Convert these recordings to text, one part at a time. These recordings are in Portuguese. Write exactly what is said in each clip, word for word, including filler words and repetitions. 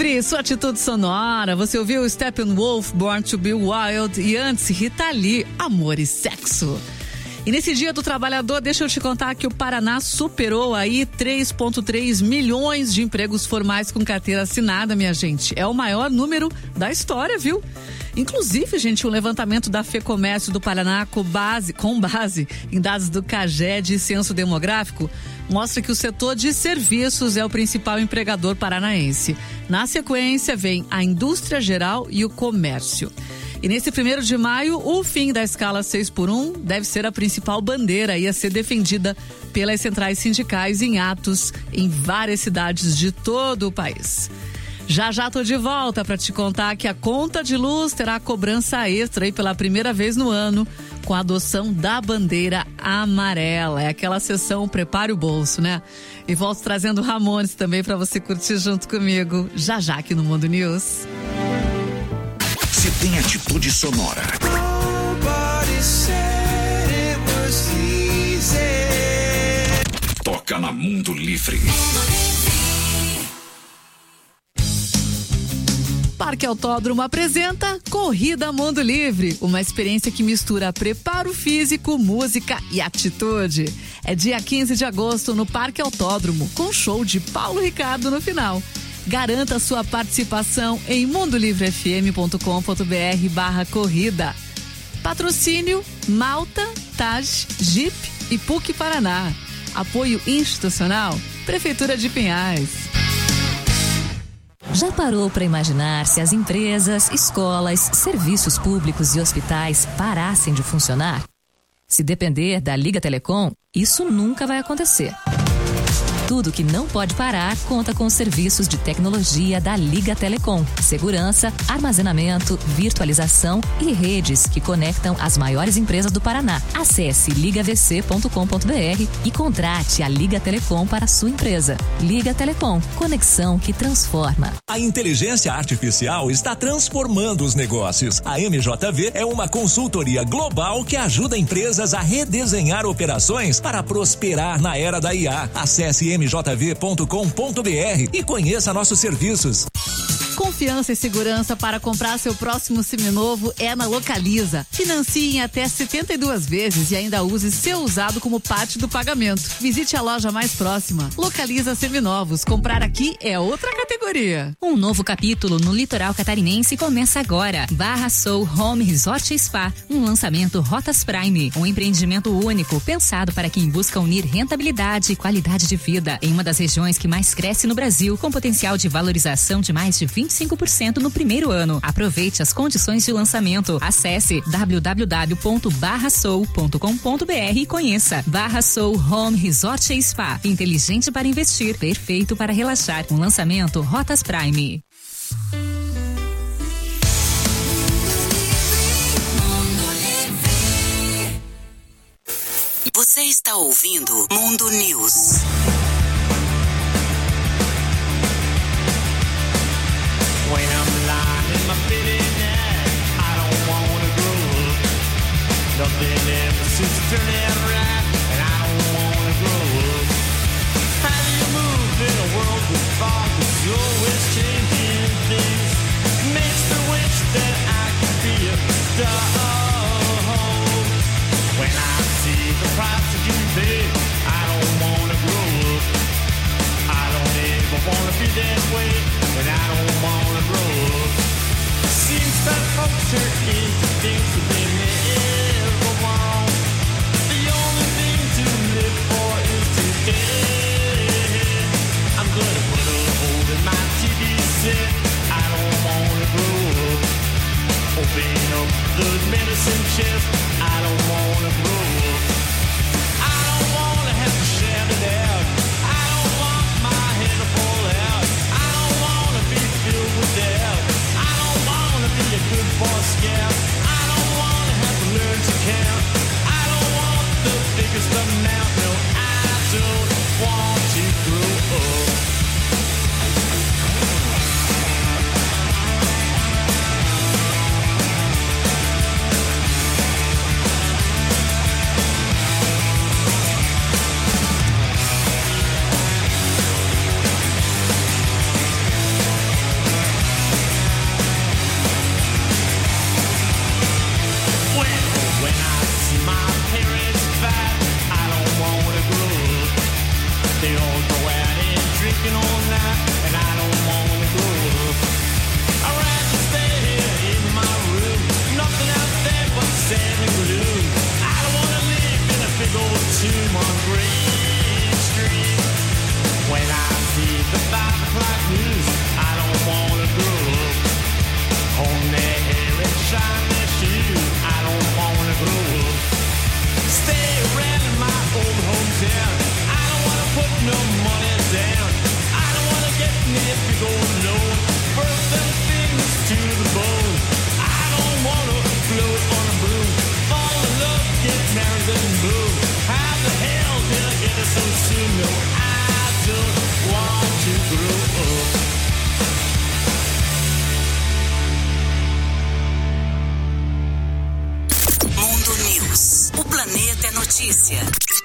Livre, sua atitude sonora. Você ouviu Steppenwolf, Born to be Wild, e antes Rita Lee, Amor e Sexo. E nesse Dia do Trabalhador, deixa eu te contar que o Paraná superou aí três vírgula três milhões de empregos formais com carteira assinada, minha gente. É o maior número da história, viu? Inclusive, gente, um levantamento da FEComércio do Paraná com base, com base em dados do CAGED e Censo Demográfico mostra que o setor de serviços é o principal empregador paranaense. Na sequência, vem a indústria geral e o comércio. E nesse primeiro de maio, o fim da escala seis por um deve ser a principal bandeira a ser defendida pelas centrais sindicais em atos em várias cidades de todo o país. Já já tô de volta para te contar que a conta de luz terá cobrança extra aí pela primeira vez no ano com a adoção da bandeira amarela. É aquela sessão Prepare o Bolso, né? E volto trazendo Ramones também para você curtir junto comigo, já já aqui no Mundo News. Se tem atitude sonora. Toca na Mundo Livre. Parque Autódromo apresenta Corrida Mundo Livre, uma experiência que mistura preparo físico, música e atitude. É dia quinze de agosto no Parque Autódromo, com show de Paulo Ricardo no final. Garanta sua participação em mundolivrefm.com.br barra corrida. Patrocínio Malta, Taj, Jeep e P U C Paraná. Apoio institucional Prefeitura de Pinhais. Já parou para imaginar se as empresas, escolas, serviços públicos e hospitais parassem de funcionar? Se depender da Liga Telecom, isso nunca vai acontecer. Tudo que não pode parar conta com os serviços de tecnologia da Liga Telecom. Segurança, armazenamento, virtualização e redes que conectam as maiores empresas do Paraná. Acesse liga v c ponto com ponto b r e contrate a Liga Telecom para a sua empresa. Liga Telecom, conexão que transforma. A inteligência artificial está transformando os negócios. A M J V é uma consultoria global que ajuda empresas a redesenhar operações para prosperar na era da I A. Acesse m j v ponto com ponto b r e conheça nossos serviços. Confiança e segurança para comprar seu próximo seminovo é na Localiza. Financie em até setenta e duas vezes e ainda use seu usado como parte do pagamento. Visite a loja mais próxima. Localiza Seminovos. Comprar aqui é outra categoria. Um novo capítulo no litoral catarinense começa agora. Barra Soul Home Resort e Spa. Um lançamento Rotas Prime. Um empreendimento único pensado para quem busca unir rentabilidade e qualidade de vida em uma das regiões que mais cresce no Brasil, com potencial de valorização de mais de vinte e cinco por cento no primeiro ano. Aproveite as condições de lançamento. Acesse w w w ponto barra soul ponto com ponto b r e conheça. Barra Soul Home Resort e Spa. Inteligente para investir, perfeito para relaxar. Um lançamento Rotas Prime. Você está ouvindo Mundo News. When I'm lying in my bed at night, I don't wanna grow up. Nothing ever seems to turn out right, and I don't wanna grow up. How do you move in a world with fog that's always changing things? Makes me wish that I could be a dog. When I see the price that you pay, I don't wanna grow up. I don't ever wanna be that way, and I don't wanna grow up. Seems that folks are into things that they never want. The only thing to live for is today. I'm gonna put a hole in my T V set. I don't wanna grow up. Open up the medicine chest. I don't wanna grow up. I don't wanna have to shout it out. I don't want my head to fall out. I don't wanna be filled with doubt. I don't wanna be a good boy scout. I don't wanna have to learn to count. I don't want the biggest amount. No, I don't want to grow up. notícia.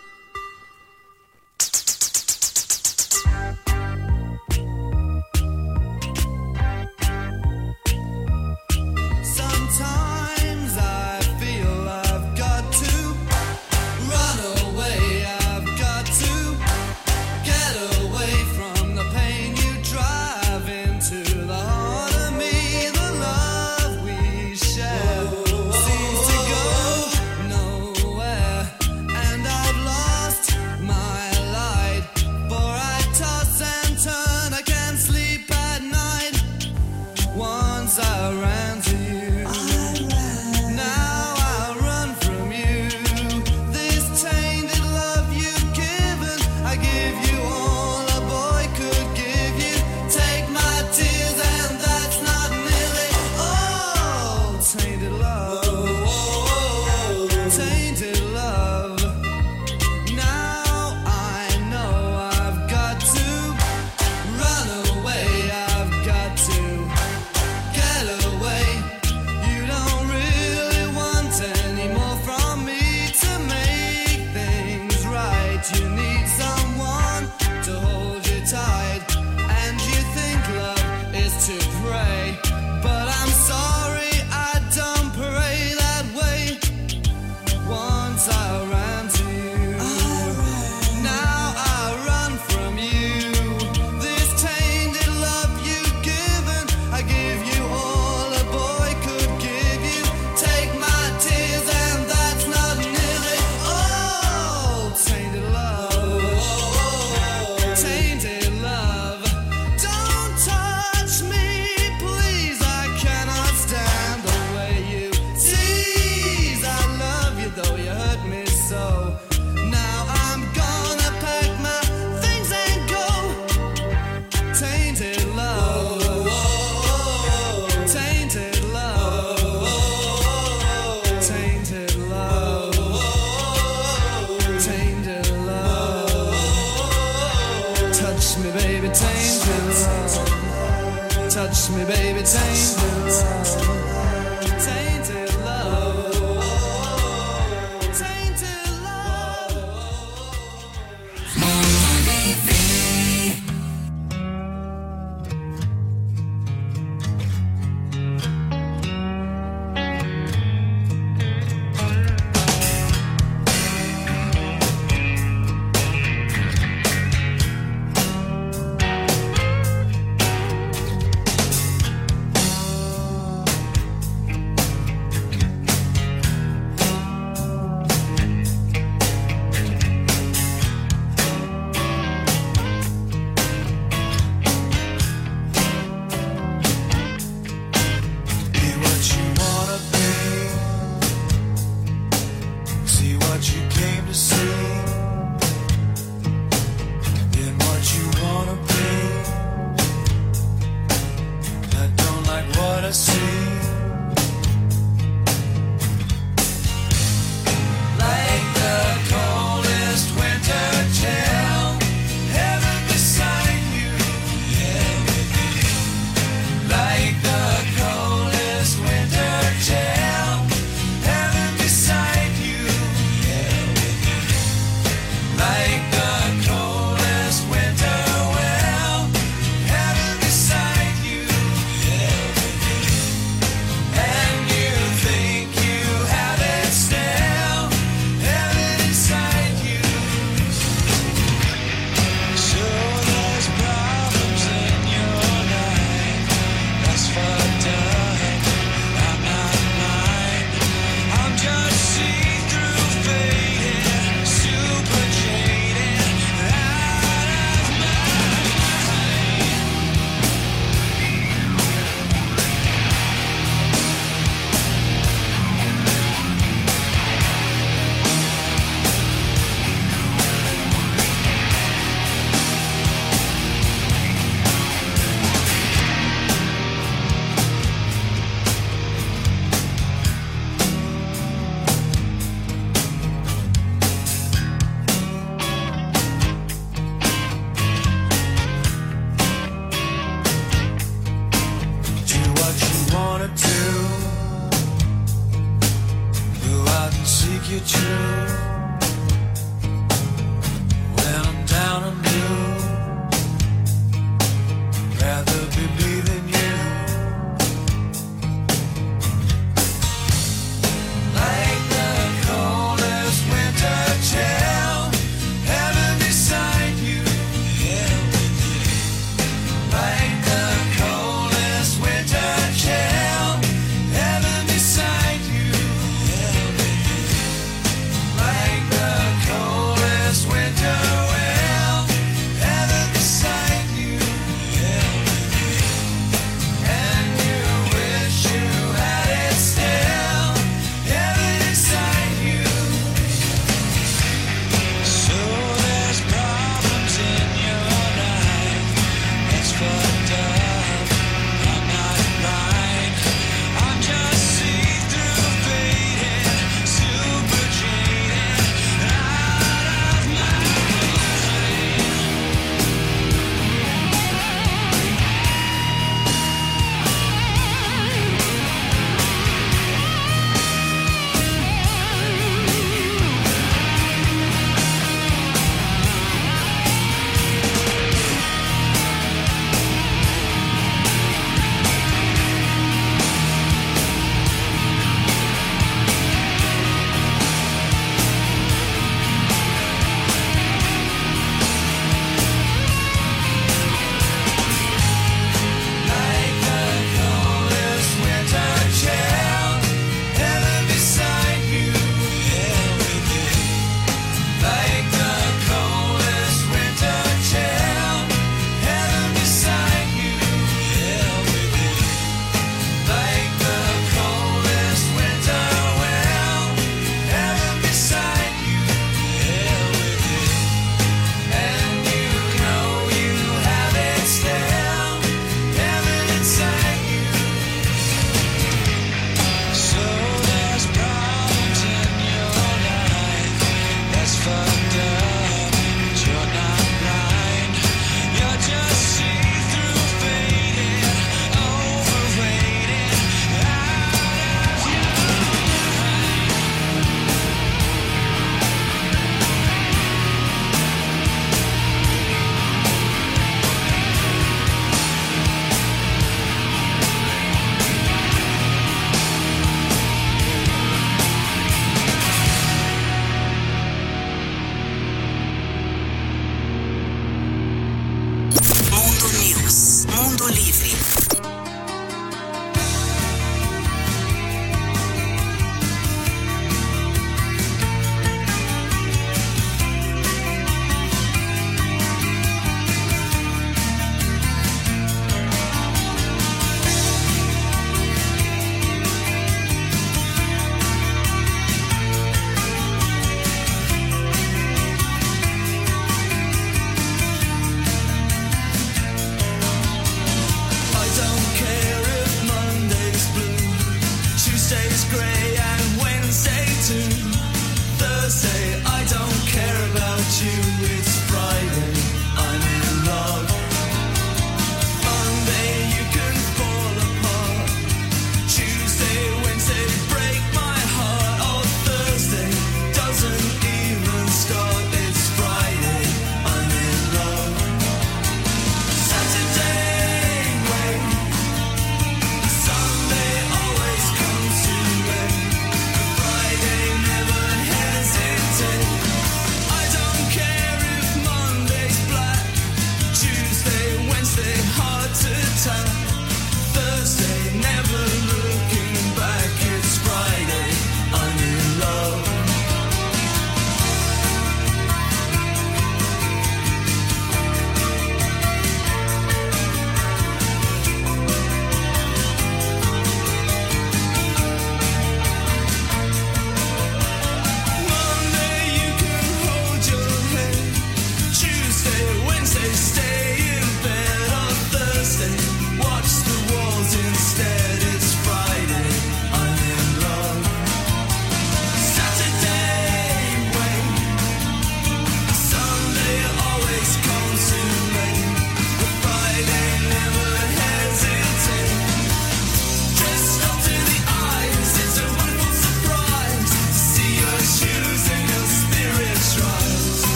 Touch me, baby, tainted love, tainted love, tainted love.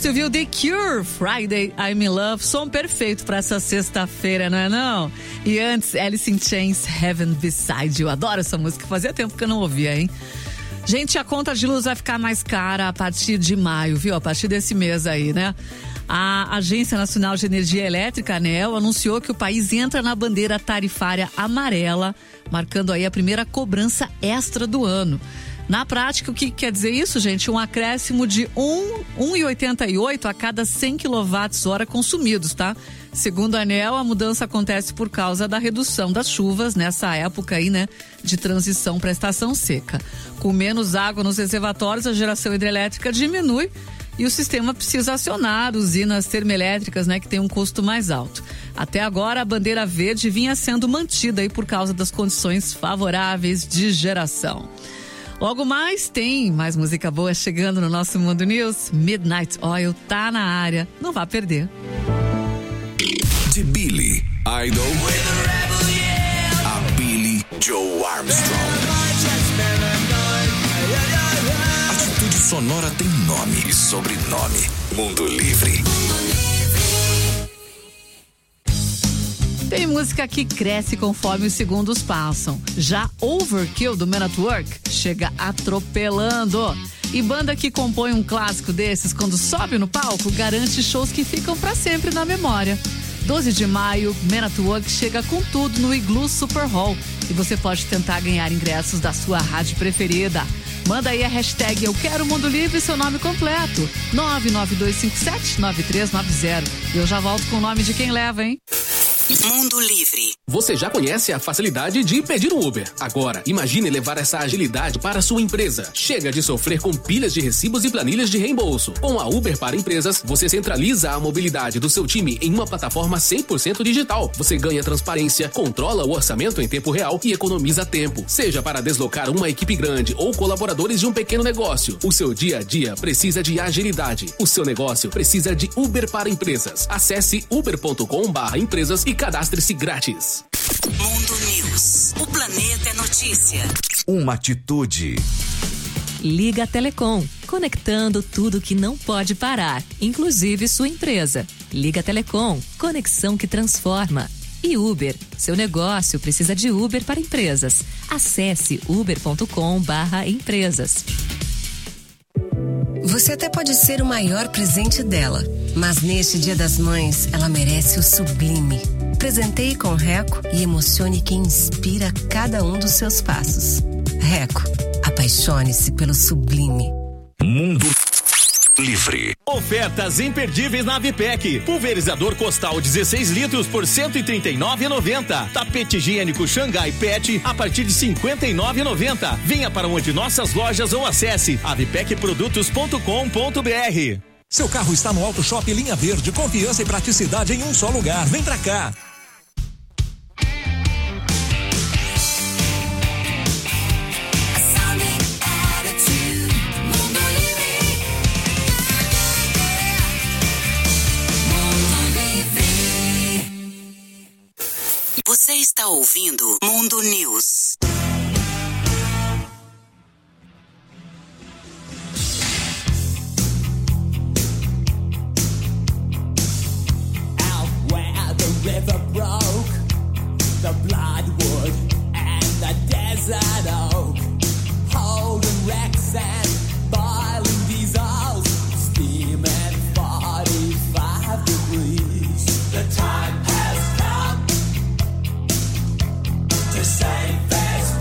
Você ouviu The Cure, Friday, I'm in Love, som perfeito para essa sexta-feira, não é não? E antes, Alice in Chains, Heaven Beside You. Adoro essa música, fazia tempo que eu não ouvia, hein? Gente, a conta de luz vai ficar mais cara a partir de maio, viu? A partir desse mês aí, né? A Agência Nacional de Energia Elétrica, ANEEL, anunciou que o país entra na bandeira tarifária amarela, marcando aí a primeira cobrança extra do ano. Na prática, o que quer dizer isso, gente? Um acréscimo de um vírgula oitenta e oito a cada cem quilowatt-hora consumidos, tá? Segundo a ANEEL, a mudança acontece por causa da redução das chuvas nessa época aí, né? De transição para a estação seca. Com menos água nos reservatórios, a geração hidrelétrica diminui e o sistema precisa acionar usinas termoelétricas, né? Que tem um custo mais alto. Até agora, a bandeira verde vinha sendo mantida aí por causa das condições favoráveis de geração. Logo mais tem mais música boa chegando no nosso Mundo News. Midnight Oil tá na área, não vá perder. De Billy Idol a Billy Joe Armstrong. Atitude Sonora tem nome e sobrenome. Mundo Livre. Tem música que cresce conforme os segundos passam. Já Overkill, do Men at Work, chega atropelando. E banda que compõe um clássico desses, quando sobe no palco, garante shows que ficam pra sempre na memória. doze de maio, Men at Work chega com tudo no Igloo Super Hall. E você pode tentar ganhar ingressos da sua rádio preferida. Manda aí a hashtag Eu Quero Mundo Livre e seu nome completo. nove nove dois cinco sete nove três nove zero. E eu já volto com o nome de quem leva, hein? Mundo Livre. Você já conhece a facilidade de pedir um Uber. Agora, imagine levar essa agilidade para a sua empresa. Chega de sofrer com pilhas de recibos e planilhas de reembolso. Com a Uber para Empresas, você centraliza a mobilidade do seu time em uma plataforma cem por cento digital. Você ganha transparência, controla o orçamento em tempo real e economiza tempo. Seja para deslocar uma equipe grande ou colaboradores de um pequeno negócio, o seu dia a dia precisa de agilidade. O seu negócio precisa de Uber para Empresas. Acesse uber ponto com barra empresas e cadastre-se grátis. Mundo News. O planeta é notícia. Uma atitude. Liga Telecom, conectando tudo que não pode parar, inclusive sua empresa. Liga Telecom, conexão que transforma. E Uber, seu negócio precisa de Uber para Empresas. Acesse uber ponto com barra empresas. Você até pode ser o maior presente dela, mas neste Dia das Mães, ela merece o sublime. Presenteie com Reco e emocione quem inspira cada um dos seus passos. Reco, apaixone-se pelo sublime. Mundo Livre. Ofertas imperdíveis na Avipec. Pulverizador Costal dezesseis litros por cento e trinta e nove reais e noventa centavos. Tapete higiênico Xangai Pet a partir de cinquenta e nove reais e noventa centavos. Venha para uma de nossas lojas ou acesse avipec produtos ponto com ponto br. Seu carro está no Auto Shop Linha Verde, confiança e praticidade em um só lugar. Vem pra cá. Você está ouvindo Mundo News. River broke, the bloodwood and the desert oak, holding wrecks and boiling diesels, steaming forty-five degrees. The time has come to save this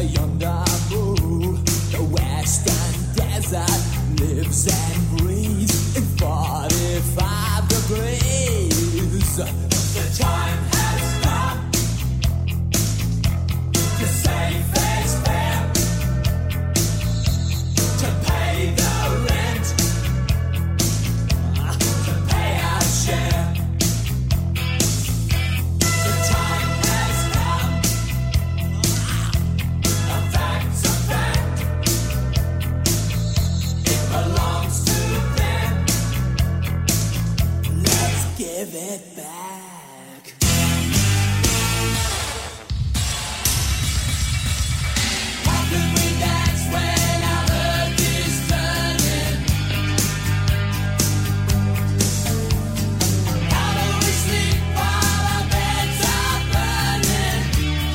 a younger mood. The western desert lives and breathes in forty-five degrees. The time has come to save face fair, to pay the rent, to pay our share. The time has come, a fact's a fact, it belongs to them. Let's give it back. How can we dance when our earth is turning? How do we sleep while our beds are burning?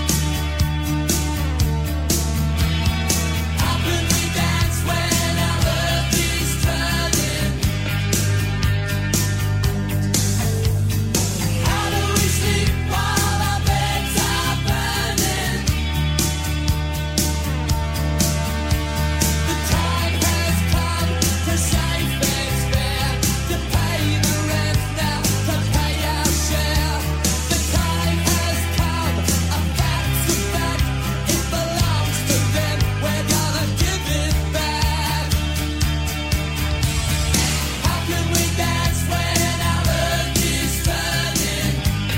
How can we dance when our earth is turning? How do we sleep while our beds are burning? The time has come to save face fair, to pay the rent now, to pay our share. The time has come, a fact's a fact, it belongs to them, we're gonna give it back. How can we dance when our earth is turning?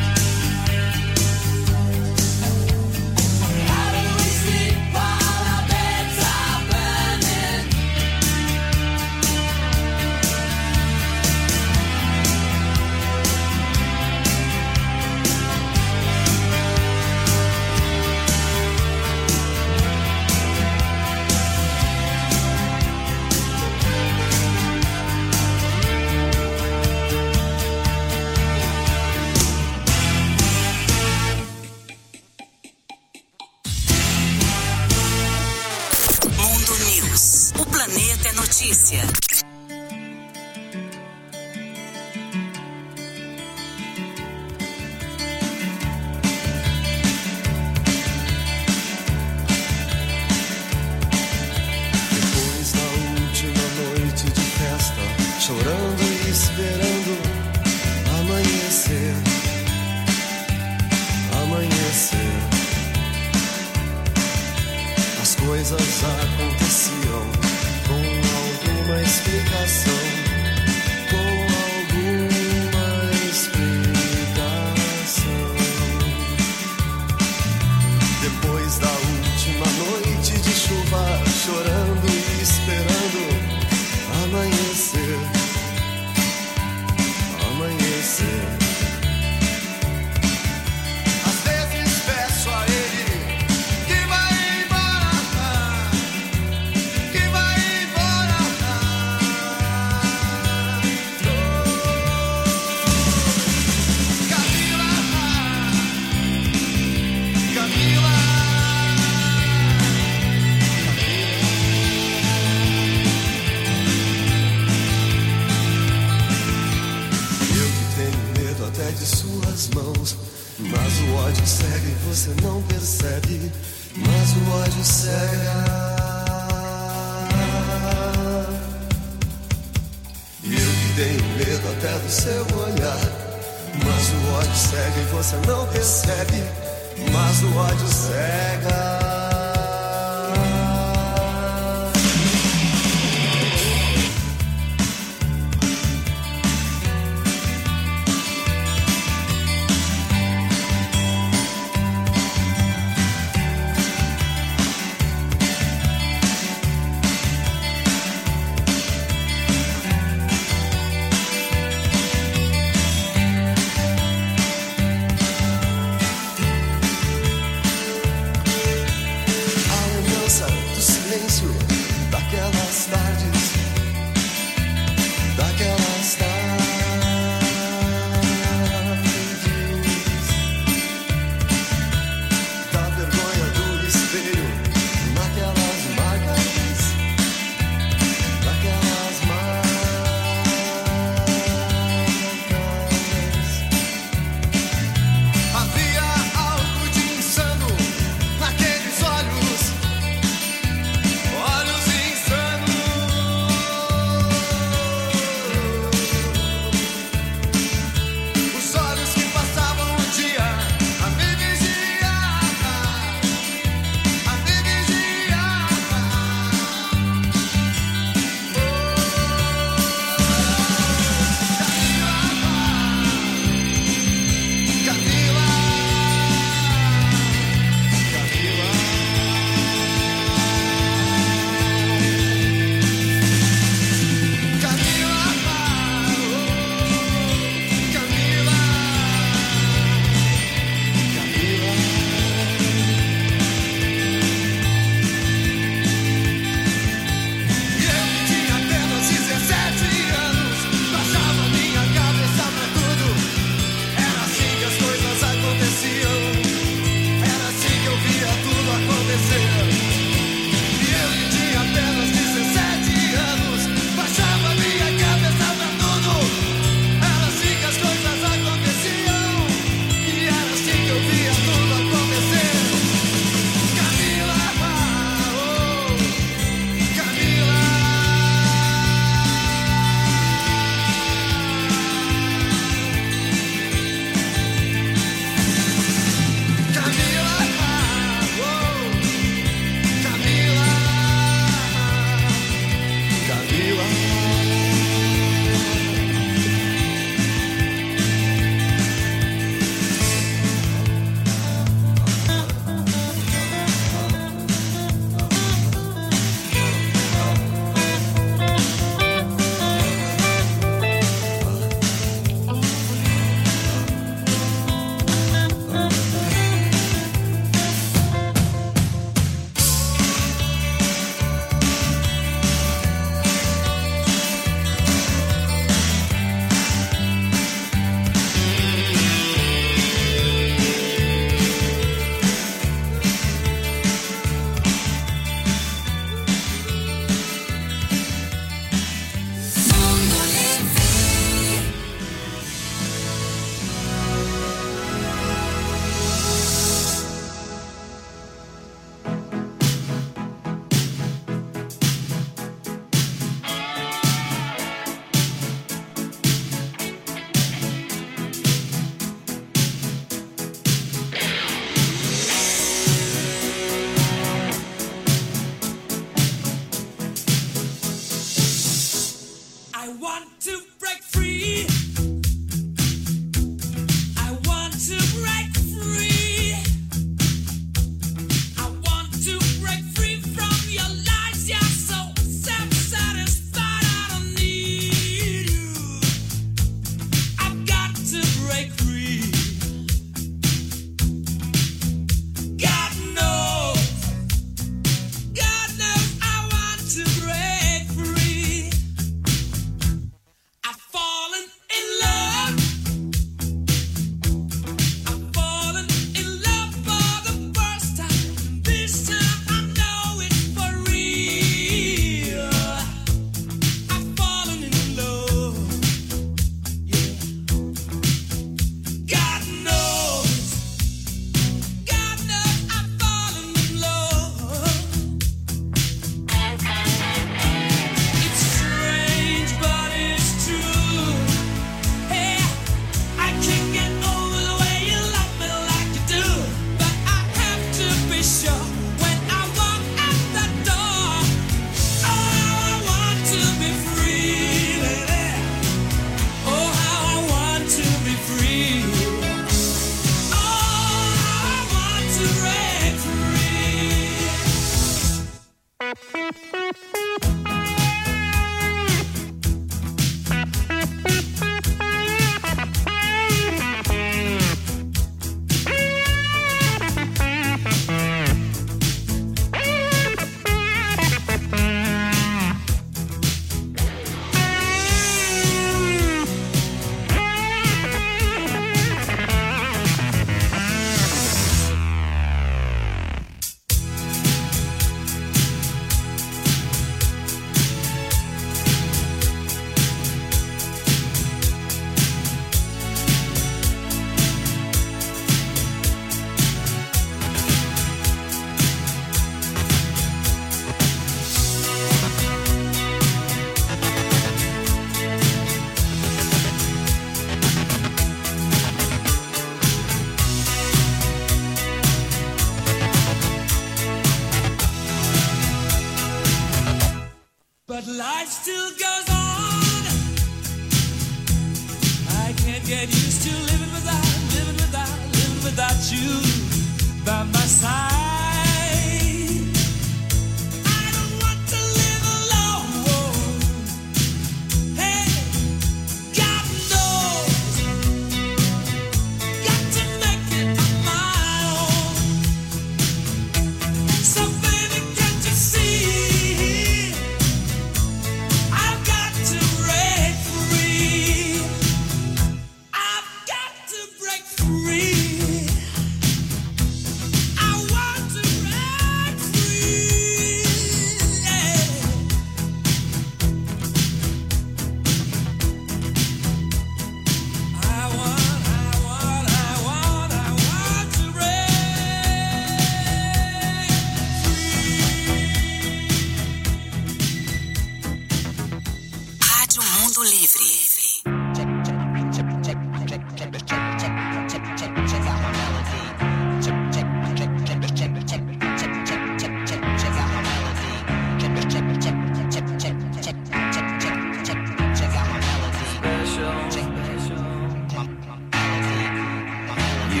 How do we sleep while our beds are burning? Mundo News. O planeta é notícia. Depois da última noite de festa, chorando e esperando amanhecer, amanhecer. As coisas aconteciam com alguma explicação, com alguma explicação. Depois da última noite de chuva, chorando e esperando amanhecer, amanhecer. Às vezes peço a ele que vai embora, que vai embora. Camila, Camila. Eu que tenho medo até de suas mãos, mas o ódio cega e você não percebe, mas o ódio cega. Eu que tenho medo até do seu olhar, mas o ódio cega e você não percebe, mas o ódio cega.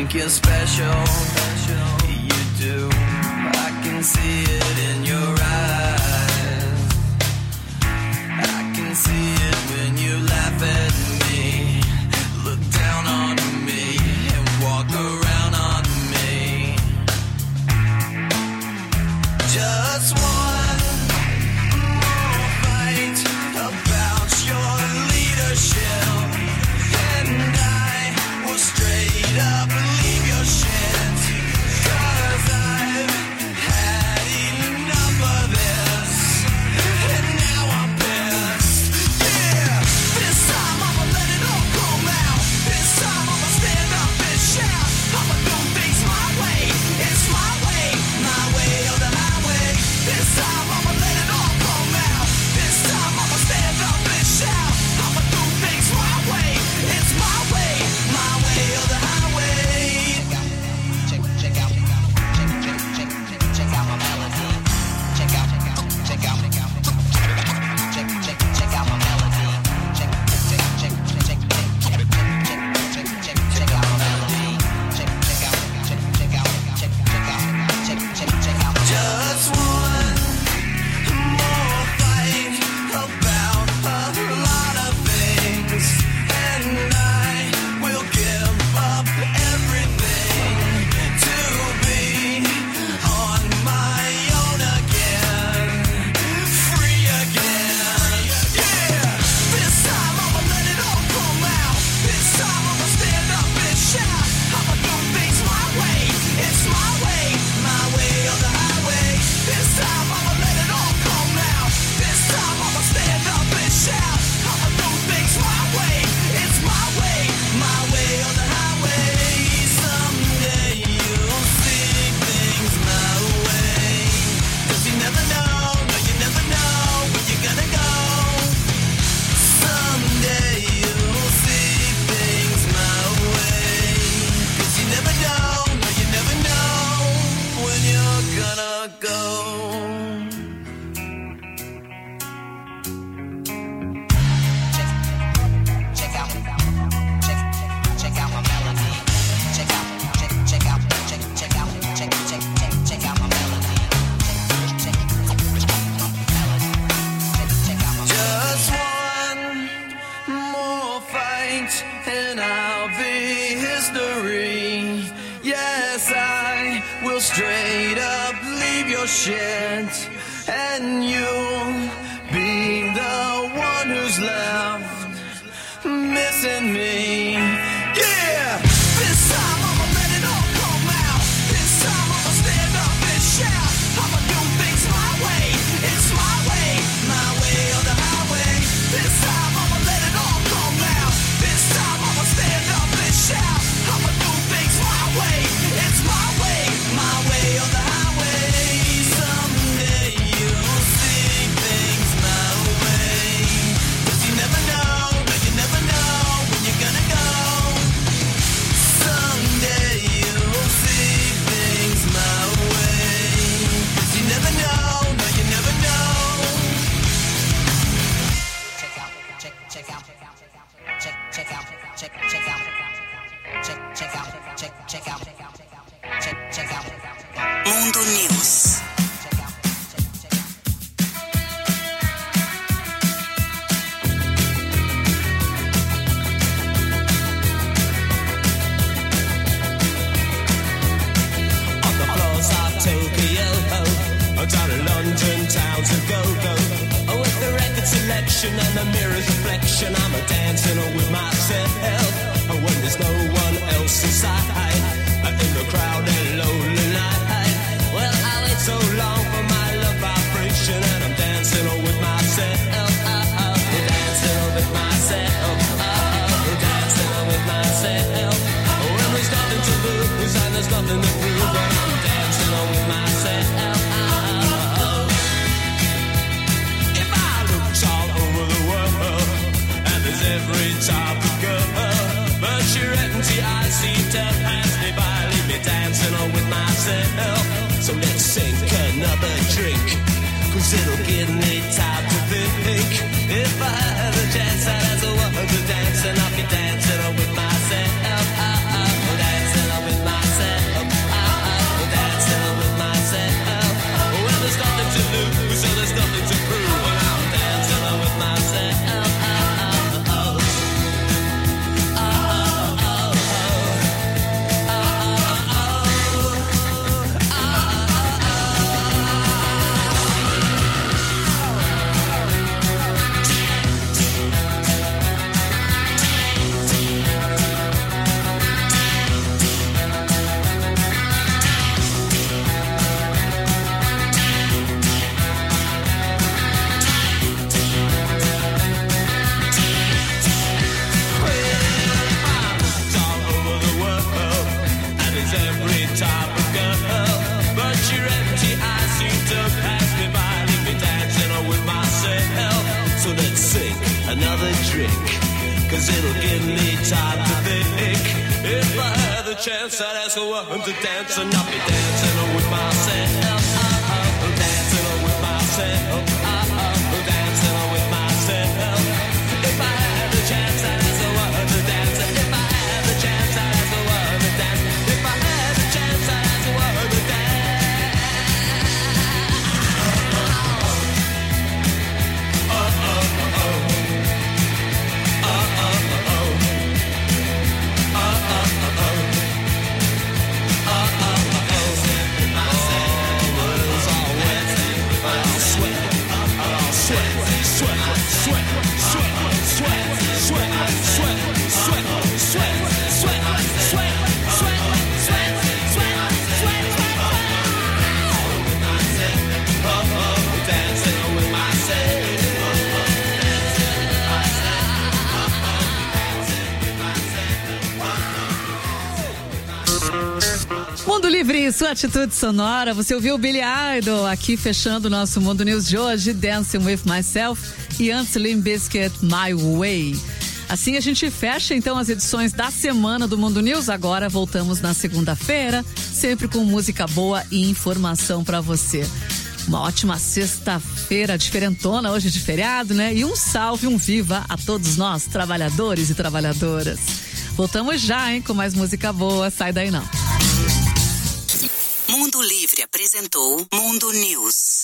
think you're special. You do. I can see it in your eyes. I can see it when you laugh at me, look down on me, and walk around on me. Just one more fight about your leadership, and I will straight up leave your shit. 'Cause I've had enough of this, and now I'm pissed. Yeah, this time I'ma let it all come out. This time I'ma stand up and shout. I'ma do things my way. It's my way, my way or the highway. This time I'ma let it all come out. This time I'ma stand up and shout. I'ma do things my way. It's my way, my way or the highway. Check, check out, check, check, check, check, check out my melody. Check out, check out, check out, check out, check, check, check out my melody. Check, check, check, check, check, check, check, check, check, check out my melody. Check, check out, check, check out, check, check out, check, check, check out. Just one more fight about a lot of things, and I will give up everything to be on my own again, free again. Yeah, this time I'ma let it all come out. This time I'ma stand up and shout. I'ma do things my way. It's my way, my way or the highway. This time I'ma let it all come out. This time I'ma stand up and shout. I'ma do things my way. It's my way, my way or the highway. Someday you'll see things my way. 'Cause you never know, no you never know where you're gonna go. Someday you'll see things my way. 'Cause you never know, no you never know when you're gonna go. Check out, check, check out my melody. Check out, check, check out, check, check out, check, check, check, check out my melody. Check, check, check out my melody. Check, check out my melody. Just one more fight, and I'll be history. Yes, I will straight up leave your shit, and you'll be the one who's left missing me. Yeah, this time I'ma let it all come out. This time I'ma stand up and shout. I'ma do things my way. It's my way, my way or the highway. This time I'ma let it all come out. This time I'ma stand up and shout. I'ma do things my way. It's my way, my way or the highway. Someday you'll see things my way. 'Cause you never know, no you never know when you're gonna go. Someday you'll see things my way. 'Cause you never know, no you never know. Check out, check, check out, check, check out, check, check out, check, check out, check, check out, check, check out. Mundo News. On the floors of Tokyo, down in London town to go-go. Oh, with the record selection and the mirror's reflection, I'm a dancing with myself. Oh, when there's no one else inside, in the crowded lonely night. Well, I wait so long for my love vibration, and I'm dancing with myself. Oh, oh, dancing with myself. Oh, dancing with myself. Oh, when there's nothing to lose and there's nothing to prove, but I'm dancing with myself. If I looked all over the world, and there's every type of girl, but you're empty, I see to pass me by, leave me dancing on with myself. So let's sink another drink, 'cause it'll give me time to think. If I had a chance, I'd ask a woman to dance, and I'll be dancing on with myself. Oh, oh, dancing on with myself. cause it'll give me time to think. If I had the chance, I'd ask a woman to dance and not be dancing with myself. Uh-oh, dancing with myself. Uh-oh, dancing with myself. If I had the chance, I'd ask a woman to dance. If I had the chance, I'd ask a woman to dance. If I had the chance, I'd ask a woman to dance. Mundo Livre, sua atitude sonora. Você ouviu o Billy Idol aqui fechando o nosso Mundo News de hoje, Dancing With Myself, e antes Limp Bizkit, My Way. Assim a gente fecha então as edições da semana do Mundo News. Agora voltamos na segunda-feira, sempre com música boa e informação pra você. Uma ótima sexta-feira diferentona hoje de feriado, né? E um salve, um viva a todos nós, trabalhadores e trabalhadoras. Voltamos já, hein, com mais música boa. Sai daí não. Mundo Livre apresentou Mundo News.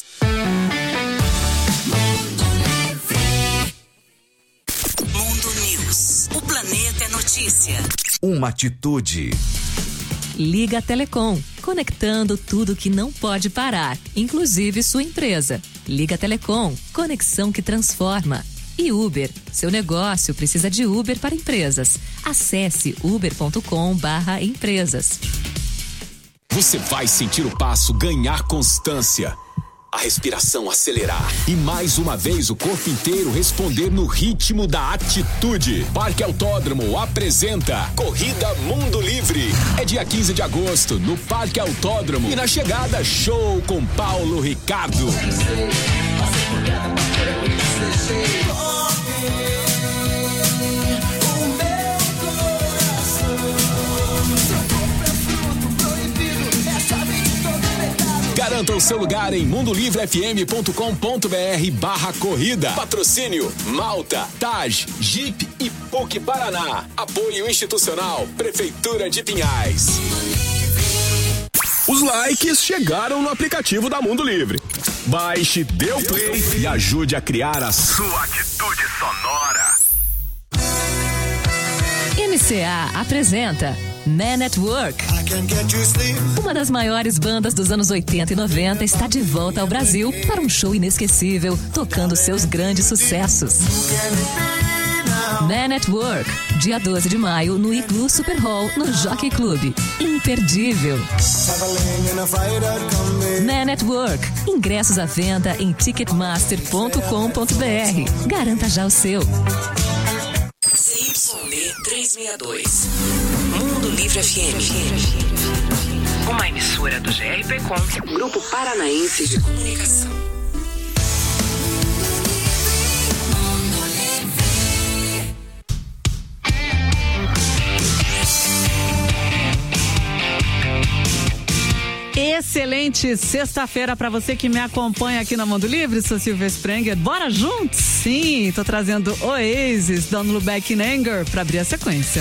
Mundo News. O planeta é notícia. Uma atitude. Liga Telecom, conectando tudo que não pode parar, inclusive sua empresa. Liga Telecom, conexão que transforma. E Uber, seu negócio precisa de Uber para empresas. Acesse uber ponto com barra empresas. Você vai sentir o passo ganhar constância, a respiração acelerar e mais uma vez o corpo inteiro responder no ritmo da atitude. Parque Autódromo apresenta Corrida Mundo Livre. É dia quinze de agosto no Parque Autódromo e na chegada show com Paulo Ricardo. Garanta o seu lugar em mundo livre f m ponto com ponto b r barra corrida. Patrocínio Malta, Taj, Jeep e P U C Paraná. Apoio institucional Prefeitura de Pinhais. Os likes chegaram no aplicativo da Mundo Livre. Baixe, dê o play e ajude a criar a sua atitude sonora. M C A apresenta Man at Work. Uma das maiores bandas dos anos oitenta e noventa está de volta ao Brasil para um show inesquecível, tocando seus grandes sucessos. Man at Work, dia doze de maio, no Igloo Super Hall, no Jockey Club. Imperdível. Man at Work, ingressos à venda em ticketmaster ponto com ponto b r. Garanta já o seu. C Y B trezentos e sessenta e dois. Mundo Livre F M. Uma emissora do G R P Com, Grupo Paranaense de Comunicação. Excelente sexta-feira para você que me acompanha aqui na Mundo Livre. Sou Silvia Sprenger. Bora juntos? Sim, tô trazendo Oasis, Don't Look Back in Anger para abrir a sequência.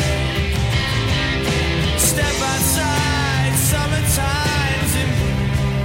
Step outside, summertime's in bloom.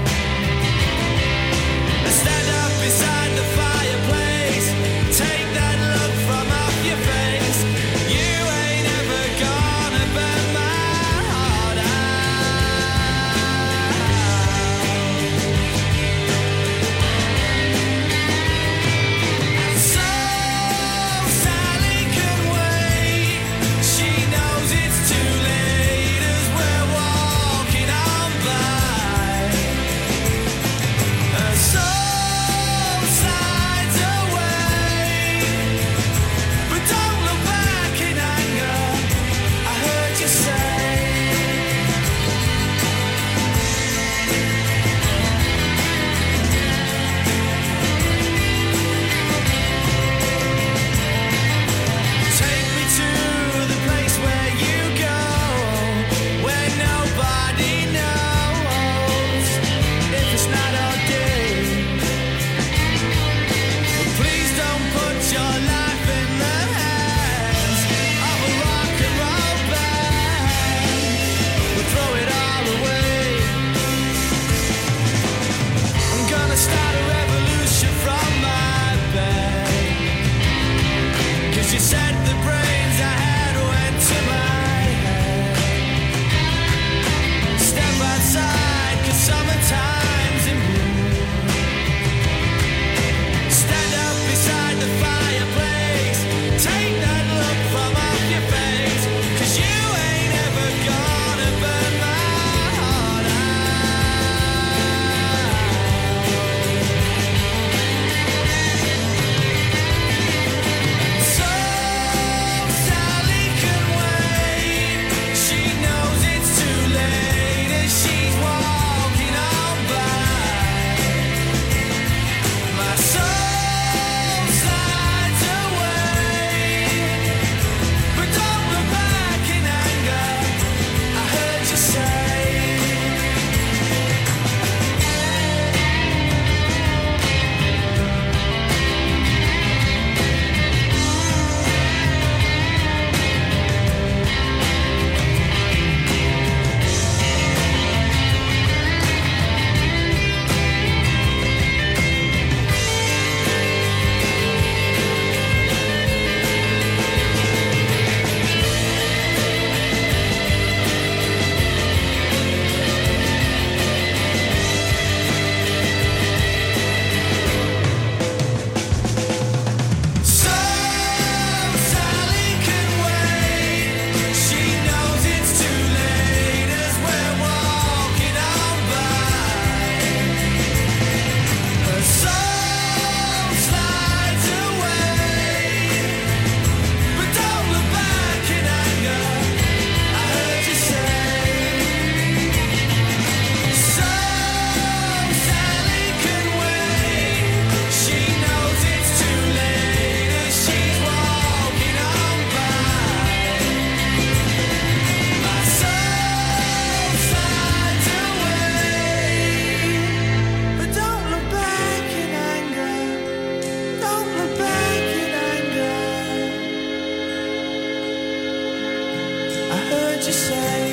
what you say.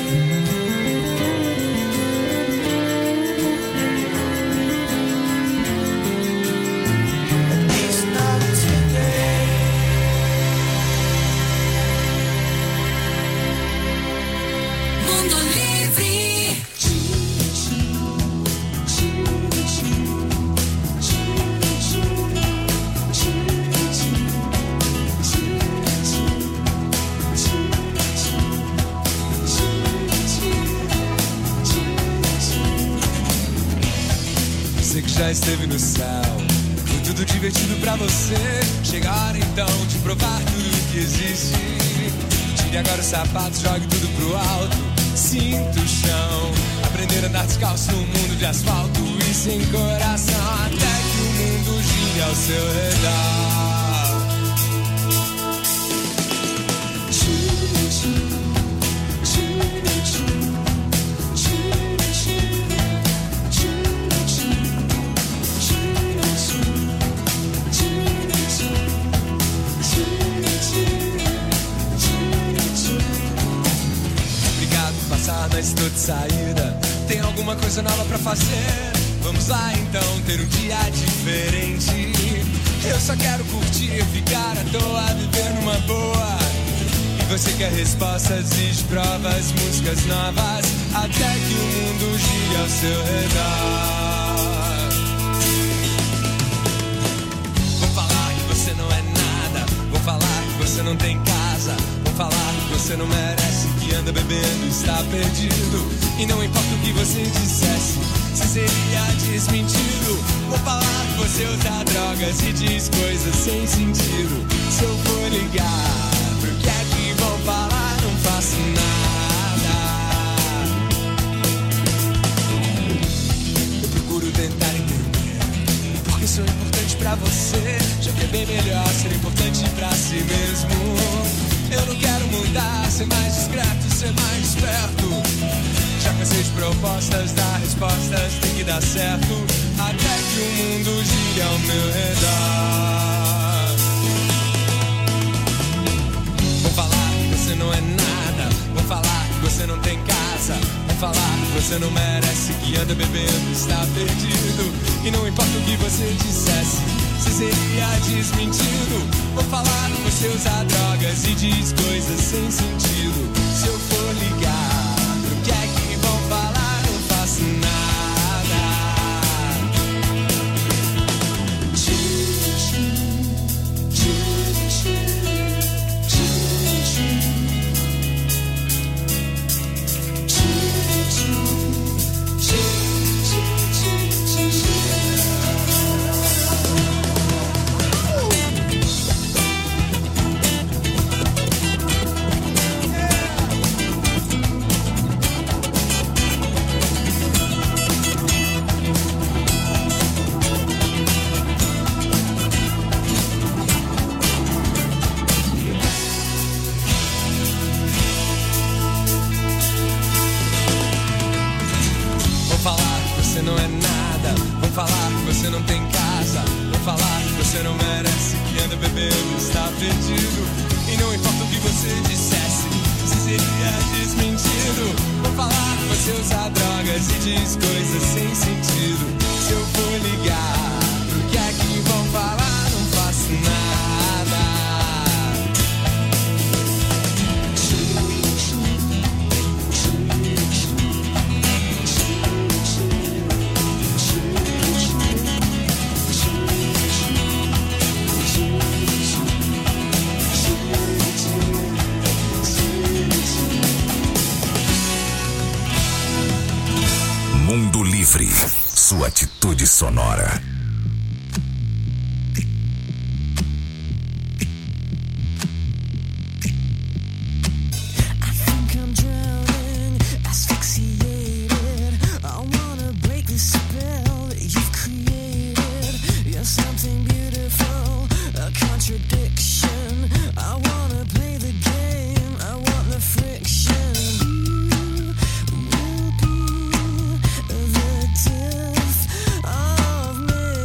At least not today. Mundo Livre. Você que já esteve no céu, foi tudo divertido pra você. Chega a hora então de provar tudo que existe. Tire agora os sapatos, jogue tudo pro alto. Sinta o chão, aprender a andar descalço num mundo de asfalto e sem coração, até que o mundo gire ao seu redor. Obrigado por passar, mas estou de saída. Tem alguma coisa nova pra fazer? Vamos lá então ter um dia diferente. Eu só quero curtir, ficar à toa, viver numa boa. E você quer respostas e provas, músicas novas, até que o mundo gire ao seu redor. Vão falar que você não é nada, vão falar que você não tem casa, vão falar que você não merece, que anda bebendo, está perdido. E não importa o que você dissesse, se seria desmentido. Vou falar que você usa drogas e diz coisas sem sentido. Se eu for ligar, pro que é que vão falar? Não faço nada. Eu procuro tentar entender porque sou importante pra você, já que é bem melhor ser importante pra si mesmo. Eu não quero mudar, ser mais discreto, ser mais esperto. Já cansei de propostas, dar respostas, tem que dar certo, até que o mundo gire ao meu redor. Vão falar que você não é nada, vão falar que você não tem casa, vão falar que você não merece, que anda bebendo, está perdido. E não importa o que você dissesse, se seria desmentido. Vou falar que você usa drogas e diz coisas sem sentido. Se eu for ligar, pro que é que vão falar? Não faço nada. Mundo Livre, sua atitude sonora. Of me.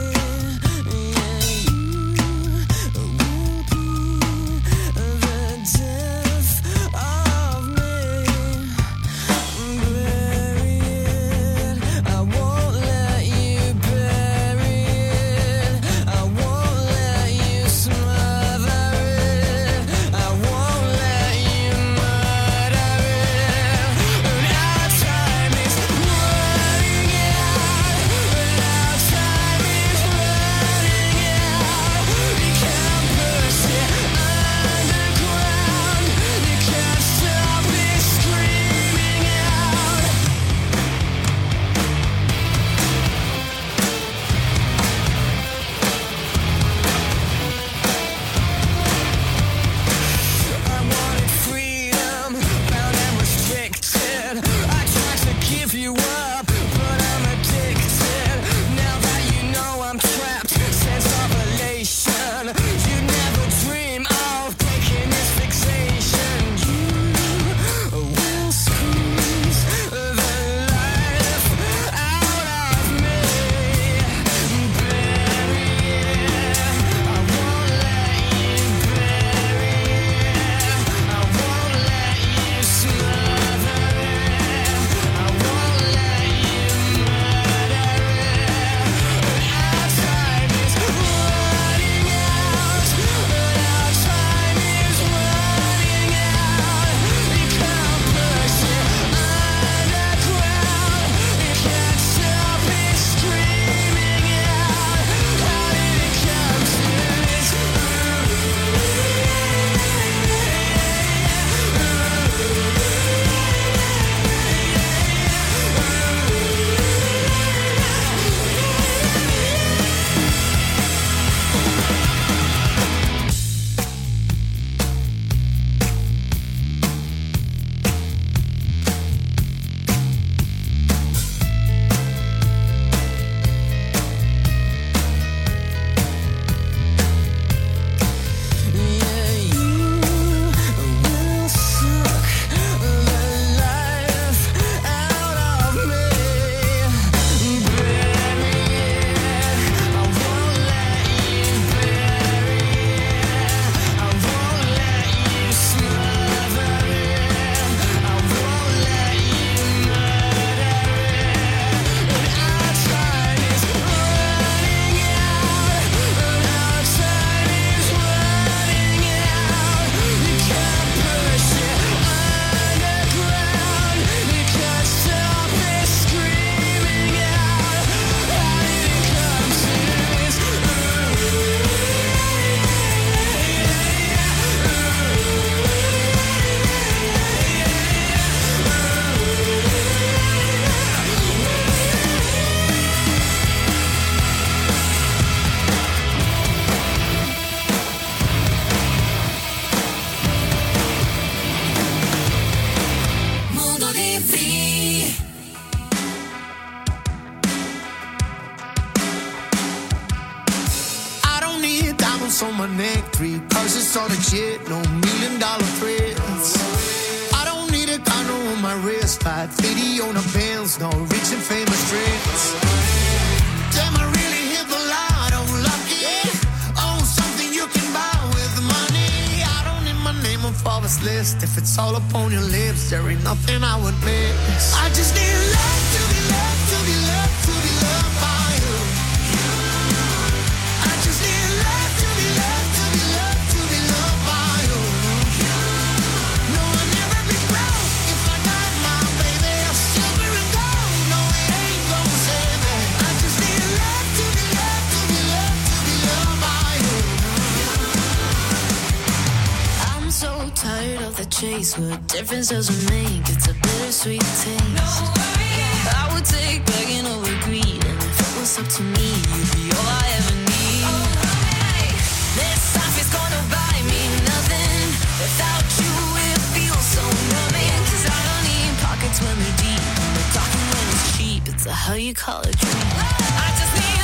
you up, but I'm addicted. Now that you know I'm trapped, sense of elation. You never dream of breaking this fixation. You will squeeze the life out of me. Bury it. I won't let you bury it. I won't let you smother it. I won't let you murder it. Our time is running out. Our time is running out. You can't push it underground. You can't stop it screaming out. How did it come to this? Yeah, you will suck the life out of me. Bury it. I won't let you bury it. I won't let you smother it. I won't let you murder it. Our time is running out. Our time is running out. You can't push it underground. You can't stop it screaming out. How did it come to this? Mundo Livre. I don't need diamonds on my neck, three purses on a jet, no million dollar threats. I don't need a condom on my wrist, five fifty on a Benz, no rich and famous friends. Damn, I really hit the lotto, lucky. Oh, something you can buy with money. I don't need my name on Forbes list. If it's all up on your lips, there ain't nothing I would miss. I just need love to be loved, to be loved, to be loved by you. I just need love to be loved, to be loved, to be loved by you. No, I'll never be broke if I got my baby silver and gold. No, it ain't gonna save me. I just need love to be loved, to be loved, to be loved by you. I'm so tired of the chase. What difference does it make? It's a bittersweet taste. I would take begging over greed, and if it was up to me, you'd be all I ever need. This life is gonna buy me nothing. Without you, it feels so numbing. 'Cause I don't need pockets when they're deep, but talking when it's cheap. It's a how you call it dream. I just need